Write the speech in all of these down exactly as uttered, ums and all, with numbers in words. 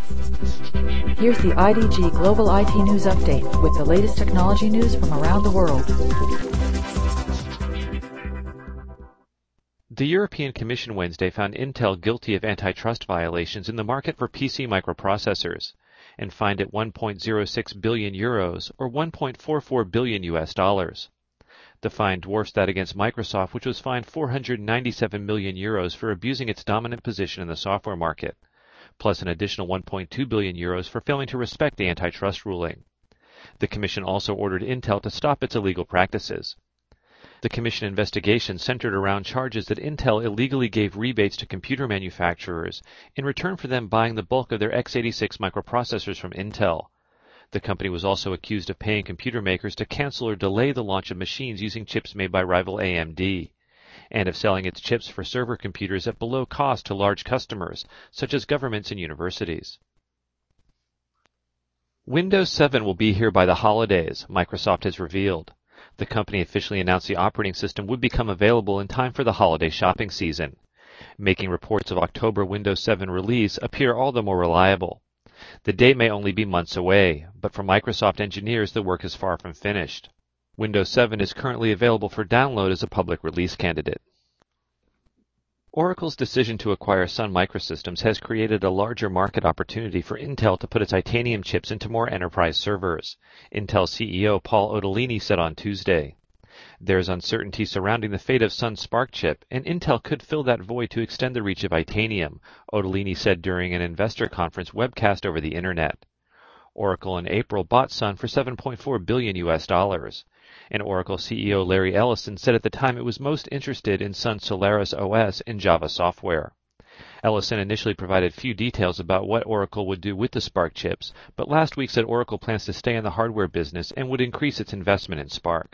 Here's the I D G Global I T News Update with the latest technology news from around the world. The European Commission Wednesday found Intel guilty of antitrust violations in the market for P C microprocessors and fined it one point zero six billion euros or one point four four billion U S dollars. The fine dwarfs that against Microsoft, which was fined four hundred ninety-seven million euros for abusing its dominant position in the software market, plus an additional one point two billion euros for failing to respect the antitrust ruling. The Commission also ordered Intel to stop its illegal practices. The Commission investigation centered around charges that Intel illegally gave rebates to computer manufacturers in return for them buying the bulk of their x eighty-six microprocessors from Intel. The company was also accused of paying computer makers to cancel or delay the launch of machines using chips made by rival A M D, and of selling its chips for server computers at below cost to large customers, such as governments and universities. Windows seven will be here by the holidays, Microsoft has revealed. The company officially announced the operating system would become available in time for the holiday shopping season, making reports of October Windows seven release appear all the more reliable. The date may only be months away, but for Microsoft engineers the work is far from finished. Windows seven is currently available for download as a public release candidate. Oracle's decision to acquire Sun Microsystems has created a larger market opportunity for Intel to put its Titanium chips into more enterprise servers, Intel C E O Paul Otellini said on Tuesday. There is uncertainty surrounding the fate of Sun's Spark chip, and Intel could fill that void to extend the reach of Titanium, Otellini said during an investor conference webcast over the Internet. Oracle in April bought Sun for seven point four billion U S dollars. And Oracle C E O Larry Ellison said at the time it was most interested in Sun Solaris O S and Java software. Ellison initially provided few details about what Oracle would do with the Spark chips, but last week said Oracle plans to stay in the hardware business and would increase its investment in Spark.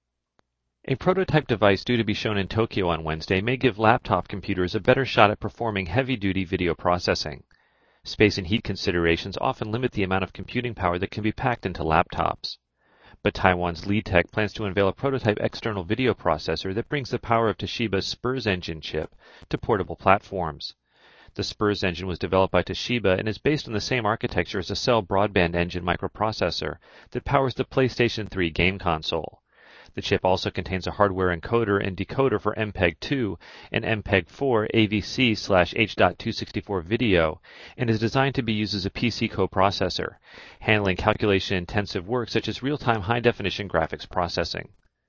A prototype device due to be shown in Tokyo on Wednesday may give laptop computers a better shot at performing heavy-duty video processing. Space and heat considerations often limit the amount of computing power that can be packed into laptops. But Taiwan's Leadtech plans to unveil a prototype external video processor that brings the power of Toshiba's Spurs engine chip to portable platforms. The Spurs engine was developed by Toshiba and is based on the same architecture as a Cell Broadband Engine microprocessor that powers the PlayStation three game console. The chip also contains a hardware encoder and decoder for M P E G two and M P E G four A V C slash H two sixty-four video and is designed to be used as a P C coprocessor, handling calculation-intensive work such as real-time high-definition graphics processing.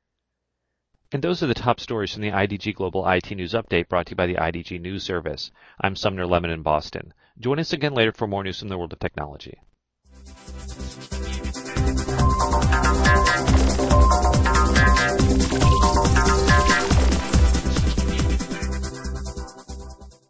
And those are the top stories from the I D G Global I T News Update brought to you by the I D G News Service. I'm Sumner Lemon in Boston. Join us again later for more news from the world of technology.